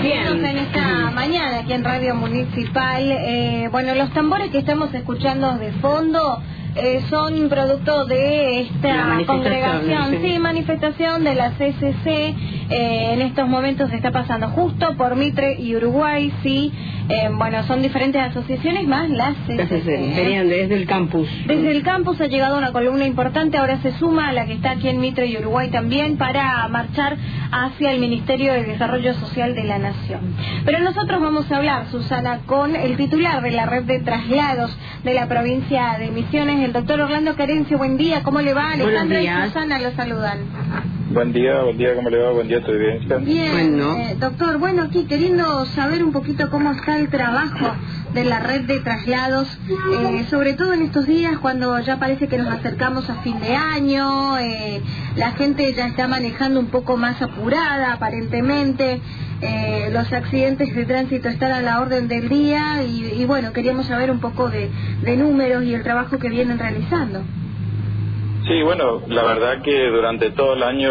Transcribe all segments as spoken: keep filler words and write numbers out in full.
Bien, en esta mañana aquí en Radio Municipal, eh, bueno, los tambores que estamos escuchando de fondo eh, son producto de esta congregación, sí, manifestación de la C C C. Eh, en estos momentos se está pasando justo por Mitre y Uruguay, sí. Eh, bueno, son diferentes asociaciones más las C C C. Venían desde el campus. Desde el campus ha llegado una columna importante, ahora se suma a la que está aquí en Mitre y Uruguay también para marchar hacia el Ministerio de Desarrollo Social de la Nación. Pero nosotros vamos a hablar, Susana, con el titular de la red de traslados de la provincia de Misiones, el doctor Orlando Carencio. Buen día, ¿cómo le va? Alejandra y Susana lo saludan. Buen día, buen día, ¿cómo le va? Buen día a tu audiencia. Bien, bueno. eh, doctor, bueno, aquí queriendo saber un poquito cómo está el trabajo de la red de traslados, eh, sobre todo en estos días cuando ya parece que nos acercamos a fin de año, eh, la gente ya está manejando un poco más apurada aparentemente, eh, los accidentes de tránsito están a la orden del día y, y bueno, queríamos saber un poco de, de números y el trabajo que vienen realizando. Sí, bueno, la verdad que durante todo el año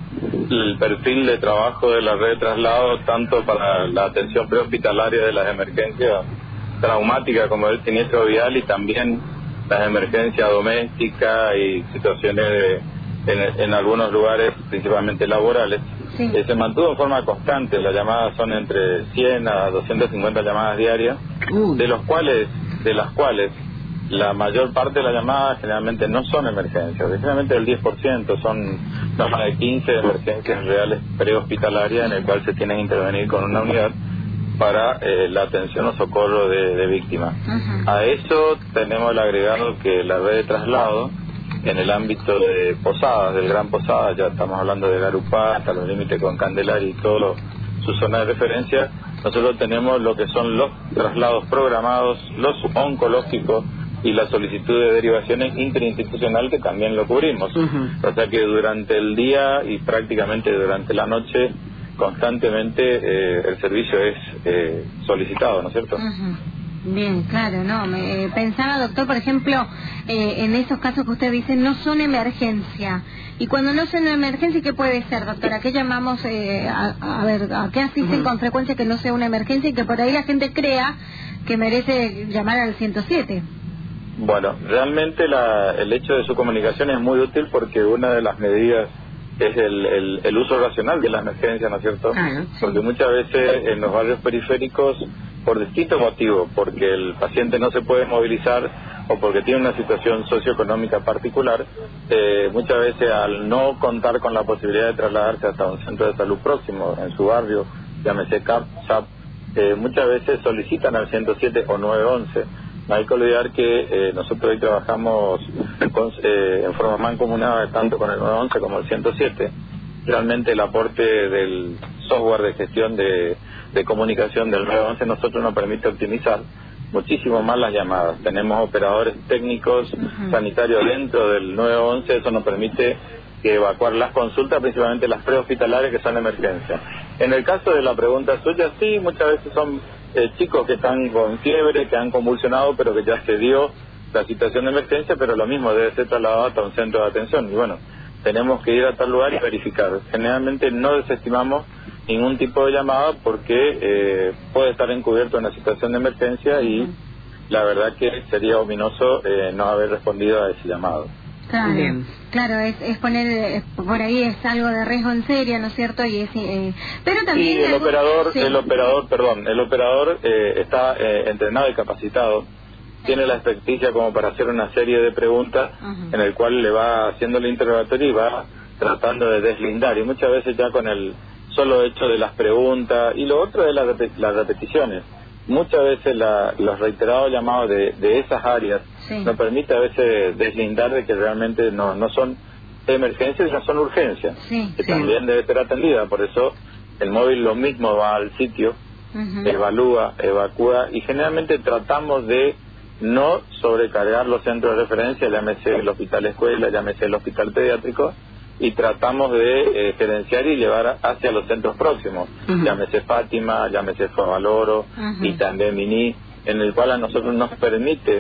el perfil de trabajo de la red de traslado, tanto para la atención prehospitalaria de las emergencias traumáticas como el siniestro vial y también las emergencias domésticas y situaciones de, en, en algunos lugares, principalmente laborales, sí. eh, se mantuvo en forma constante. Las llamadas son entre cien a doscientas cincuenta llamadas diarias, uh. de los cuales, de las cuales la mayor parte de las llamadas generalmente no son emergencias, generalmente el diez por ciento son no más de quince emergencias reales prehospitalarias en el cual se tienen que intervenir con una unidad para eh, la atención o socorro de, de víctimas. Uh-huh. A eso tenemos el agregado que la red de traslado en el ámbito de Posadas, del Gran Posadas, ya estamos hablando de Garupá hasta los límites con Candelaria y todo su zona de referencia, nosotros tenemos lo que son los traslados programados, los oncológicos y la solicitud de derivaciones interinstitucional que también lo cubrimos. Uh-huh. O sea que durante el día y prácticamente durante la noche constantemente eh, el servicio es eh, solicitado, ¿no es cierto? Uh-huh. Bien, claro, no. Me, eh, pensaba, doctor, por ejemplo, eh, en esos casos que usted dice no son emergencia. Y cuando no son emergencia, ¿qué puede ser, doctora? ¿A qué llamamos, eh, a, a ver, a qué asisten uh-huh. con frecuencia que no sea una emergencia y que por ahí la gente crea que merece llamar al ciento siete? Bueno, realmente la, el hecho de su comunicación es muy útil porque una de las medidas es el, el, el uso racional de la emergencia, ¿no es cierto? Ah, sí. Porque muchas veces en los barrios periféricos, por distintos motivos, porque el paciente no se puede movilizar o porque tiene una situación socioeconómica particular, eh, muchas veces al no contar con la posibilidad de trasladarse hasta un centro de salud próximo en su barrio, llámese C A P, S A P, eh, muchas veces solicitan al ciento siete o nueve once. No hay que olvidar que eh, nosotros hoy trabajamos con, eh, en forma mancomunada tanto con el nueve once como el ciento siete. Realmente el aporte del software de gestión de, de comunicación del nueve once nosotros nos permite optimizar muchísimo más las llamadas. Tenemos operadores técnicos uh-huh. sanitarios dentro del nueve once, eso nos permite evacuar las consultas, principalmente las prehospitalarias que son emergencias. En el caso de la pregunta suya, sí, muchas veces son eh, chicos que están con fiebre, que han convulsionado, pero que ya se dio la situación de emergencia, pero lo mismo debe ser trasladado hasta un centro de atención. Y bueno, tenemos que ir a tal lugar y verificar. Generalmente no desestimamos ningún tipo de llamada porque eh, puede estar encubierto en una situación de emergencia y la verdad que sería ominoso eh, no haber respondido a ese llamado. Claro, bien. Claro, es, es poner, es, por ahí es algo de riesgo en serio, ¿no es cierto? Y es, eh, pero también y el algo, operador, sí. el operador, perdón, el operador eh, está eh, entrenado y capacitado, tiene la experticia como para hacer una serie de preguntas uh-huh. en el cual le va haciendo el interrogatorio y va tratando de deslindar, y muchas veces ya con el solo hecho de las preguntas, y lo otro es la repet- las repeticiones. Muchas veces la, los reiterados llamados de, de esas áreas sí. nos permite a veces deslindar de que realmente no, no son emergencias, no son urgencias, sí, que sí. también debe ser atendida. Por eso el móvil lo mismo va al sitio, uh-huh. evalúa, evacúa, y generalmente tratamos de no sobrecargar los centros de referencia, llámese el hospital escuela, llámese el hospital pediátrico, y tratamos de eh, gerenciar y llevar hacia los centros próximos, uh-huh. llámese Fátima, llámese Favaloro uh-huh. y también Miní, en el cual a nosotros nos permite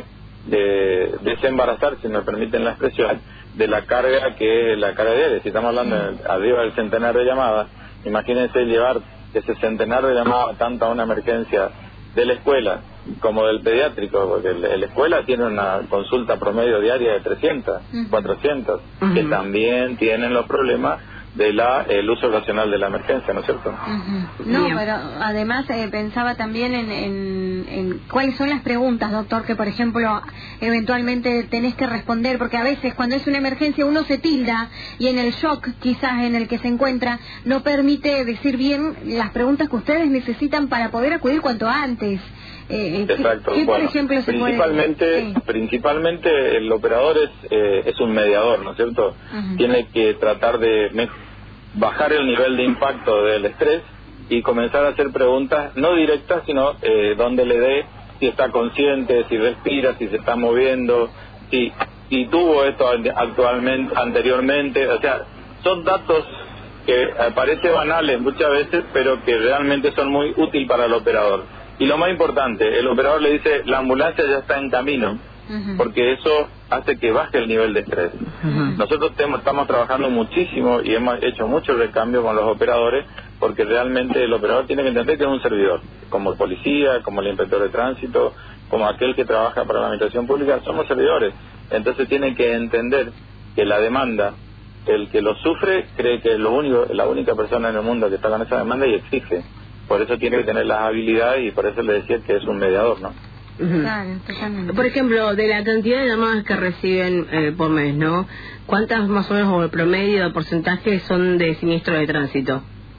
de, desembarazar, si nos permiten la expresión, de la carga que es la carga diaria. Si estamos hablando uh-huh. de, arriba del centenar de llamadas, imagínense llevar ese centenar de llamadas, tanto a una emergencia de la escuela como del pediátrico, porque la escuela tiene una consulta promedio diaria de trescientas, uh-huh. cuatrocientas, uh-huh. que también tienen los problemas de la el uso racional de la emergencia, ¿no es cierto? Uh-huh. No, pero además eh, pensaba también en, en, en cuáles son las preguntas, doctor, que por ejemplo eventualmente tenés que responder, porque a veces cuando es una emergencia uno se tilda y en el shock quizás en el que se encuentra no permite decir bien las preguntas que ustedes necesitan para poder acudir cuanto antes. Eh, Exacto. ¿qué, qué, bueno, por ejemplo, se principalmente, puede...? Sí. principalmente el operador es, eh, es un mediador, ¿no es cierto? Uh-huh. Tiene que tratar de me- bajar el nivel de impacto del estrés y comenzar a hacer preguntas no directas, sino eh, donde le dé si está consciente, si respira, si se está moviendo, si, si tuvo esto actualmente, anteriormente. O sea, son datos que parecen banales muchas veces, pero que realmente son muy útiles para el operador. Y lo más importante, el operador le dice, la ambulancia ya está en camino, uh-huh. porque eso hace que baje el nivel de estrés. Uh-huh. Nosotros temo, estamos trabajando muchísimo y hemos hecho muchos recambios con los operadores, porque realmente el operador tiene que entender que es un servidor, como el policía, como el inspector de tránsito, como aquel que trabaja para la administración pública, somos servidores. Entonces tiene que entender que la demanda, el que lo sufre, cree que es lo único, la única persona en el mundo que está con esa demanda y exige. Por eso tiene que tener las habilidades y por eso le decía que es un mediador, ¿no? Uh-huh. Claro, totalmente. Por ejemplo, de la cantidad de llamadas que reciben eh, por mes, ¿no? ¿Cuántas más o menos o el promedio de porcentaje son de siniestro de tránsito?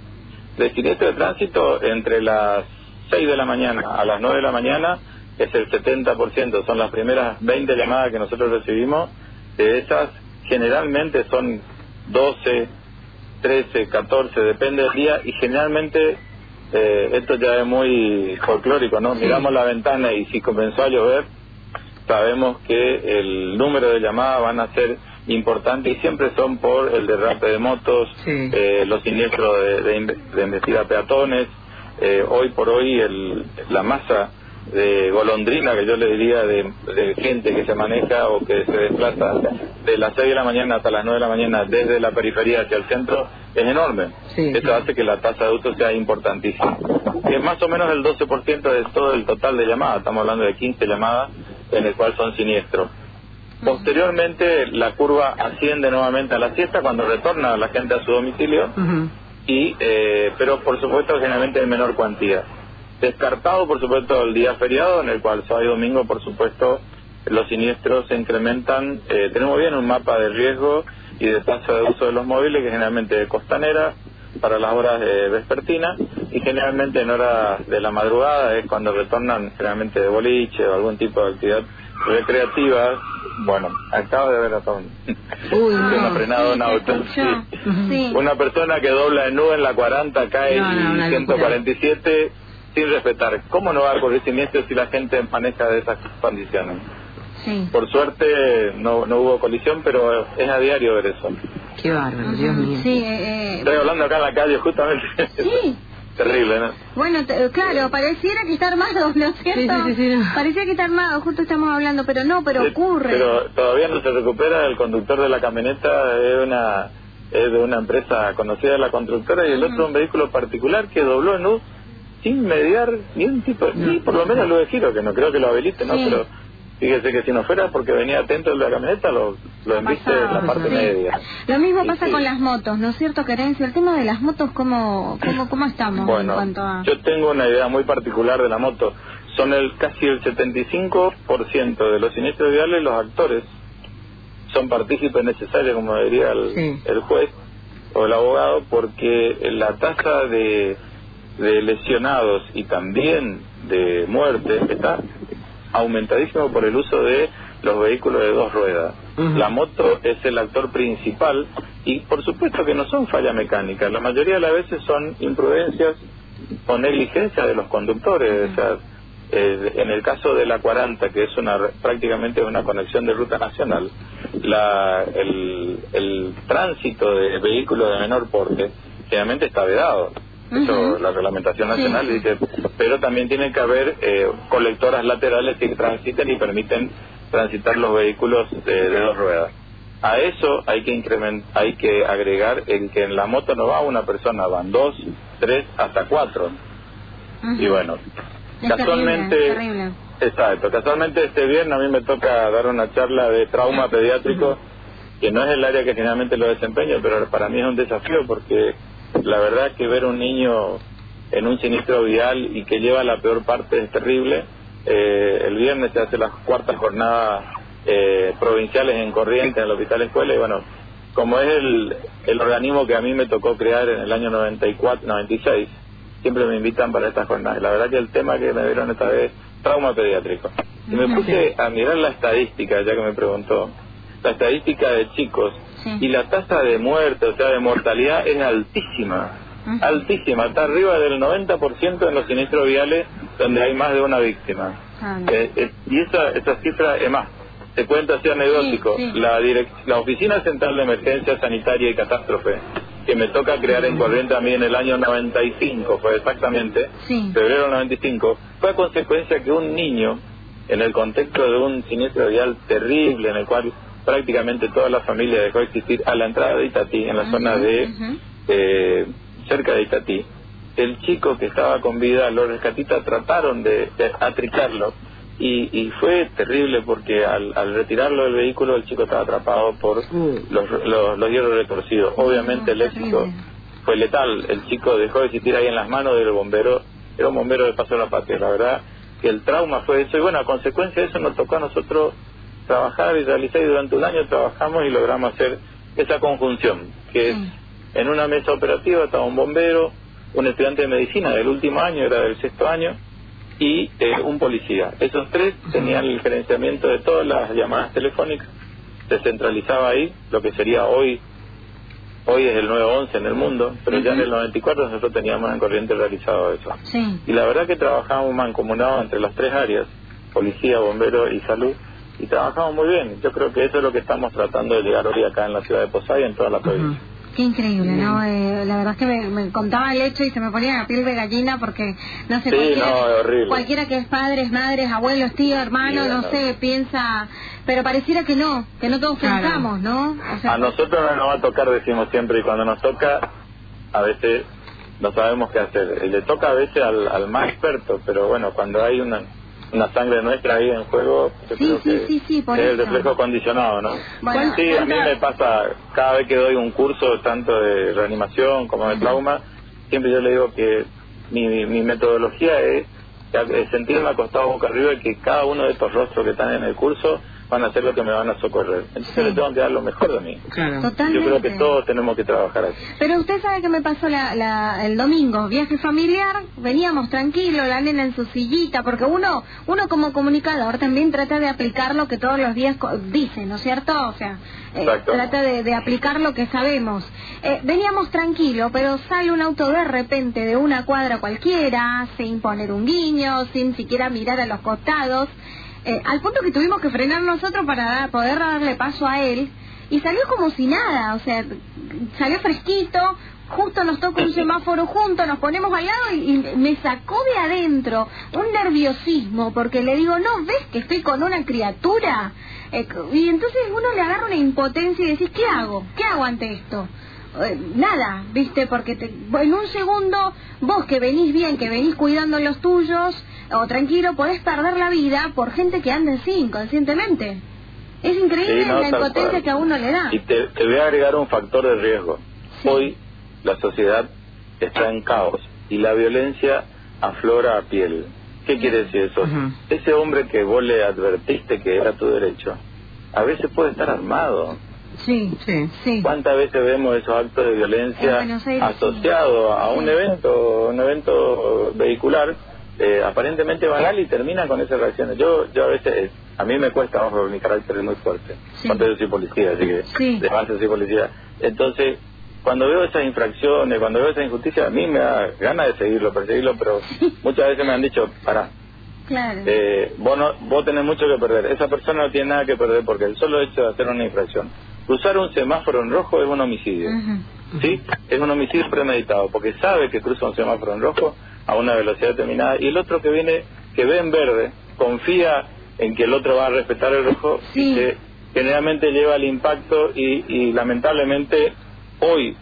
De siniestro de tránsito, entre las seis de la mañana a las nueve de la mañana es el setenta por ciento, son las primeras veinte llamadas que nosotros recibimos. De esas, generalmente son doce, trece, catorce, depende del día, y generalmente... Eh, esto ya es muy folclórico, ¿no? Sí. Miramos la ventana y si comenzó a llover, sabemos que el número de llamadas van a ser importantes y siempre son por el derrape de motos, sí. eh, los siniestros de, de, de embestida a peatones. Eh, hoy por hoy el, la masa de golondrina, que yo le diría, de, de gente que se maneja o que se desplaza de las seis de la mañana hasta las nueve de la mañana desde la periferia hacia el centro, es enorme. Sí, Esto sí. hace que la tasa de uso sea importantísima. Y es más o menos el doce por ciento de todo el total de llamadas. Estamos hablando de quince llamadas en el cual son siniestros. Posteriormente la curva asciende nuevamente a la siesta cuando retorna la gente a su domicilio, uh-huh. y eh, pero por supuesto generalmente en menor cuantía. Descartado por supuesto el día feriado, en el cual sábado y domingo por supuesto los siniestros se incrementan. Eh, tenemos bien un mapa de riesgo y de tasa de uso de los móviles, que generalmente es costanera para las horas eh, vespertinas, y generalmente en horas de la madrugada es cuando retornan generalmente de boliche o algún tipo de actividad recreativa. Bueno, acabo de ver a Tom Uy, que no, ha frenado sí, un auto. Sí. Sí. Una persona que dobla en U en la cuarenta cae no, no, no, ciento cuarenta y siete sin respetar. ¿Cómo no va a ocurrir siniestro si la gente maneja de esas condiciones? Sí. Por suerte no no hubo colisión, pero es a diario ver eso. Qué bárbaro, uh-huh. Dios mío. Sí, eh, Estoy hablando acá en la calle justamente. Sí. Terrible, ¿no? Bueno, t- claro, pareciera que está armado, ¿no es cierto? Sí, sí, sí, sí, no. Parecía que está armado, justo estamos hablando, pero no, pero sí, ocurre. Pero todavía no se recupera. El conductor de la camioneta es una es de una empresa conocida de la constructora, y el uh-huh. otro un vehículo particular que dobló en U sin mediar ni un tipo, no. ni por lo menos lo de giro, que no creo que lo habilite, ¿no? Sí. Pero fíjese que si no fuera porque venía atento el de la camioneta, lo, lo embiste en la parte sí. media. Lo mismo y pasa sí. con las motos, ¿no es cierto, Querencio? El tema de las motos, ¿cómo, cómo, cómo estamos bueno, en cuanto a...? Yo tengo una idea muy particular de la moto. Son el casi el setenta y cinco por ciento de los siniestros viales, los actores son partícipes necesarios, como diría el, sí. el juez o el abogado, porque la tasa de, de lesionados y también de muerte está aumentadísimo por el uso de los vehículos de dos ruedas. Uh-huh. La moto es el actor principal, y por supuesto que no son fallas mecánicas, la mayoría de las veces son imprudencias o negligencia de los conductores. Uh-huh. O sea, eh, en el caso de la cuarenta, que es una prácticamente una conexión de ruta nacional, la, el, el tránsito de vehículos de menor porte generalmente está vedado. Eso uh-huh. la reglamentación nacional sí. dice, pero también tiene que haber eh, colectoras laterales que transiten y permiten transitar los vehículos de, de dos ruedas. A eso hay que incrementar, hay que agregar en que en la moto no va una persona, van dos tres hasta cuatro. Uh-huh. Y bueno, es casualmente, terrible, terrible. exacto, casualmente este viernes a mí me toca dar una charla de trauma pediátrico, uh-huh. que no es el área que generalmente lo desempeño, pero para mí es un desafío porque la verdad que ver un niño en un siniestro vial y que lleva la peor parte es terrible. Eh, el viernes se hace las cuartas jornadas eh, provinciales en Corrientes, en el Hospital Escuela, y bueno, como es el, el organismo que a mí me tocó crear en el año noventa y cuatro, noventa y seis, siempre me invitan para estas jornadas. La verdad que el tema que me dieron esta vez, trauma pediátrico. Y me puse a mirar la estadística, ya que me preguntó, la estadística de chicos, sí. y la tasa de muerte, o sea, de mortalidad es altísima, uh-huh. altísima, está arriba del noventa por ciento en los siniestros viales donde hay más de una víctima. Uh-huh. eh, eh, y esa, esa cifra es más. Te cuento así anecdótico, sí, sí. La, direct, la Oficina Central de Emergencia Sanitaria y Catástrofe, que me toca crear en Corrientes a mí en el año noventa y cinco, fue exactamente, sí. febrero del noventa y cinco, fue a consecuencia que un niño, en el contexto de un siniestro vial terrible, en el cual prácticamente toda la familia dejó de existir, a la entrada de Itatí, en la uh-huh, zona de, uh-huh. eh, cerca de Itatí, el chico que estaba con vida, los rescatistas trataron de, de atricarlo, Y, y fue terrible porque al, al retirarlo del vehículo el chico estaba atrapado por los, los, los hierros retorcidos. Obviamente el éxito fue letal, el chico dejó de existir ahí en las manos del bombero, era un bombero de Paso de la Patria. La verdad que el trauma fue eso, y bueno, a consecuencia de eso nos tocó a nosotros trabajar y realizar, y durante un año trabajamos y logramos hacer esa conjunción, que es, en una mesa operativa estaba un bombero, un estudiante de medicina del último año, era del sexto año, y eh, un policía. Esos tres tenían el gerenciamiento de todas las llamadas telefónicas, se centralizaba ahí, lo que sería hoy, hoy es el nueve once en el mundo, pero uh-huh. ya en el noventa y cuatro nosotros teníamos en Corrientes realizado eso. Sí. Y la verdad que trabajábamos mancomunados entre las tres áreas, policía, bombero y salud, y trabajamos muy bien. Yo creo que eso es lo que estamos tratando de llegar hoy acá en la ciudad de Posada y en toda la provincia. Uh-huh. Qué increíble, ¿no? Eh, la verdad es que me, me contaba el hecho y se me ponía la piel de gallina porque, no sé, sí, cualquiera, no, cualquiera que es padres, madres, abuelos, tíos, hermanos, sí, no, no sé, piensa, pero pareciera que no, que no todos claro. pensamos, ¿no? O sea, a nosotros no nos va a tocar, decimos siempre, y cuando nos toca, a veces no sabemos qué hacer. Le toca a veces al, al más experto, pero bueno, cuando hay una... una sangre nuestra ahí en juego, yo sí, creo sí, que sí, sí, por es eso. el reflejo condicionado, ¿no? Bueno, sí, a mí me pasa, cada vez que doy un curso tanto de reanimación como de uh-huh. trauma, siempre yo le digo que mi, mi, mi metodología es, es sentirme acostado boca arriba y que cada uno de estos rostros que están en el curso van a hacer lo que me van a socorrer. Entonces sí. le tengo que dar lo mejor de mí. Claro. Totalmente. Yo creo que todos tenemos que trabajar así. Pero usted sabe que me pasó la, la, el domingo, viaje familiar, veníamos tranquilos, la nena en su sillita, porque uno uno como comunicador también trata de aplicar lo que todos los días dice, ¿no es cierto? O sea, eh, trata de, de aplicar lo que sabemos. Eh, veníamos tranquilos, pero sale un auto de repente de una cuadra cualquiera, sin poner un guiño, sin siquiera mirar a los costados. Eh, al punto que tuvimos que frenar nosotros para dar, poder darle paso a él, y salió como si nada, o sea, salió fresquito, justo nos toca un semáforo juntos, nos ponemos al lado y, y me sacó de adentro un nerviosismo, porque le digo, ¿no ves que estoy con una criatura? Eh, y entonces uno le agarra una impotencia y decís, ¿qué hago? ¿Qué hago ante esto? Eh, nada, ¿viste? Porque te, en un segundo, vos que venís bien, que venís cuidando los tuyos, o tranquilo, podés perder la vida por gente que anda así inconscientemente. Es increíble sí, no, la impotencia cual. que a uno le da. Y te, te voy a agregar un factor de riesgo. Sí. Hoy la sociedad está en caos y la violencia aflora a piel. ¿Qué sí. quiere decir eso? Uh-huh. Ese hombre que vos le advertiste que era tu derecho, a veces puede estar armado. Sí, sí, sí. ¿Cuántas veces vemos esos actos de violencia Aires, asociados sí. a un sí. evento, un evento vehicular? Eh, aparentemente banal y termina con esas reacciones. Yo yo a veces, a mí me cuesta, vamos, porque mi carácter es muy fuerte. Sí. Cuando yo soy policía, así que sí. de base soy policía. Entonces, cuando veo esas infracciones, cuando veo esa injusticia, a mí me da ganas de seguirlo, perseguirlo, pero muchas veces me han dicho, pará. Claro. Eh, vos, no, vos tenés mucho que perder. Esa persona no tiene nada que perder porque el solo hecho de hacer una infracción, cruzar un semáforo en rojo es un homicidio. Uh-huh. ¿Sí? Es un homicidio premeditado porque sabe que cruza un semáforo en rojo a una velocidad determinada, y el otro que viene, que ve en verde, confía en que el otro va a respetar el rojo, sí. y que generalmente lleva el impacto, y, y lamentablemente hoy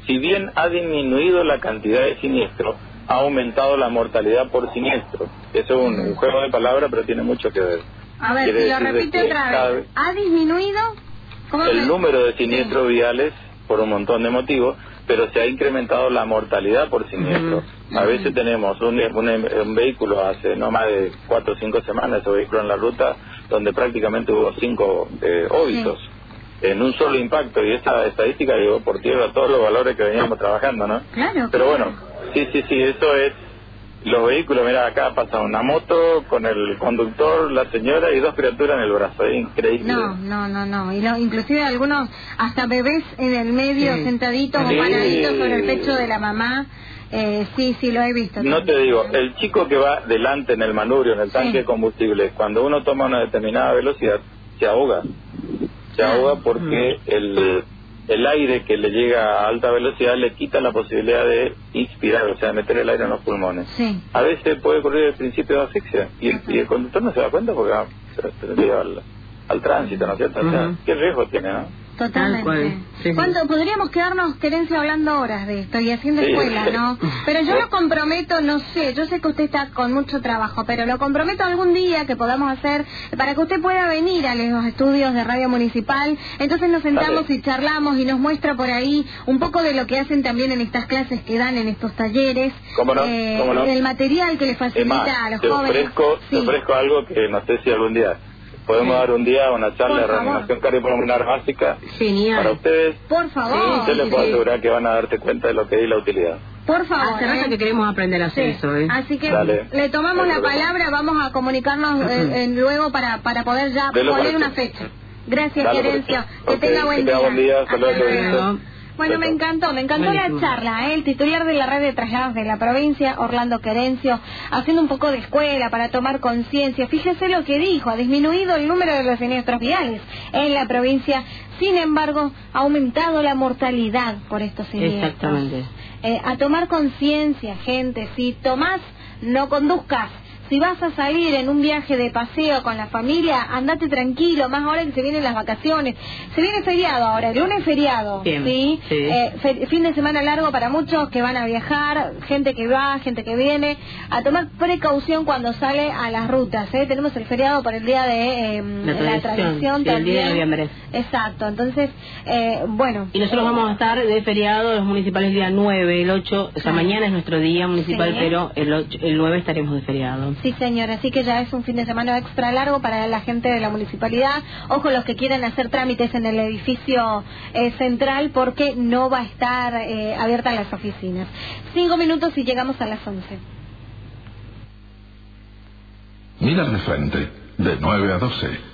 si bien ha disminuido la cantidad de siniestros, ha aumentado la mortalidad por siniestro. Eso es un, un juego de palabras, pero tiene mucho que ver. A ver, si lo repite otra vez. ¿Ha disminuido? ¿Cómo el me... número de siniestros sí. viales por un montón de motivos, pero se ha incrementado la mortalidad por siniestro. Uh-huh. A veces tenemos un, un, un vehículo hace no más de cuatro o cinco semanas, ese vehículo en la ruta, donde prácticamente hubo cinco eh, óbitos sí. en un solo impacto, y esa estadística llegó por tierra todos los valores que veníamos trabajando, ¿no? Claro. Pero bueno, sí, sí, sí, eso es los vehículos. Mira, acá pasa una moto con el conductor, la señora y dos criaturas en el brazo, es increíble. No, no, no, no, y lo, inclusive algunos hasta bebés en el medio sí. sentaditos sí. o paraditos sobre el pecho de la mamá. Eh, sí, sí, lo he visto. No también. Te digo, el chico que va delante en el manubrio, en el tanque sí. de combustible, cuando uno toma una determinada velocidad, se ahoga. Se ah. ahoga porque mm. el... el aire que le llega a alta velocidad le quita la posibilidad de inspirar, o sea, de meter el aire en los pulmones. Sí. A veces puede ocurrir el principio de asfixia y el, y el conductor no se da cuenta porque ah, se lo lleva al, al tránsito, ¿no es cierto? O sea, uh-huh. ¿qué riesgo tiene, no? Totalmente. Sí. ¿Cuánto podríamos quedarnos, Querencio, hablando horas de esto y haciendo sí. escuela, no? Pero yo lo comprometo, no sé, yo sé que usted está con mucho trabajo, pero lo comprometo algún día que podamos hacer para que usted pueda venir a los estudios de Radio Municipal. Entonces nos sentamos Dale. y charlamos y nos muestra por ahí un poco de lo que hacen también en estas clases que dan en estos talleres. ¿Cómo no? Eh, ¿Cómo no? El material que le facilita más, a los te jóvenes. Ofrezco, sí. Te ofrezco algo que no sé si algún día podemos sí. dar un día una charla de reanimación cardiopulmonar básica. Genial. Para ustedes. Por favor. Sí, usted les puedo sí. asegurar que van a darte cuenta de lo que es y la utilidad. Por favor. Hace rato ¿eh? que queremos aprender a hacer sí. eso, ¿eh? Así que Dale. le tomamos Dale, la palabra, vamos a comunicarnos eh, en luego para para poder ya poner una fecha. Gracias, Querencio. Que okay. tenga buen que día. Buen día. Hasta luego. Bueno, me encantó, me encantó Buenísimo. la charla, ¿eh? El titular de la red de traslados de la provincia, Orlando Querencio, haciendo un poco de escuela para tomar conciencia. Fíjese lo que dijo, ha disminuido el número de los siniestros viales en la provincia, sin embargo, ha aumentado la mortalidad por estos siniestros. Exactamente. Eh, a tomar conciencia, gente, si tomás, no conduzcas. Si vas a salir en un viaje de paseo con la familia, andate tranquilo, más ahora que se vienen las vacaciones. Se viene feriado ahora, el lunes feriado, Bien, ¿sí? sí. Eh, fe, fin de semana largo para muchos que van a viajar, gente que va, gente que viene, a tomar precaución cuando sale a las rutas, ¿eh? Tenemos el feriado por el día de eh, la, la tradición sí, también. El día de noviembre. Exacto, entonces, eh, bueno. Y nosotros eh, vamos a estar de feriado los municipales el día nueve, el ocho, o sea, sí. mañana es nuestro día municipal, sí. pero el, ocho, el nueve estaremos de feriado. Sí, señor, así que ya es un fin de semana extra largo para la gente de la municipalidad. Ojo los que quieran hacer trámites en el edificio eh, central porque no va a estar eh, abiertas las oficinas. Cinco minutos y llegamos a las once. Mira de frente, de nueve a doce.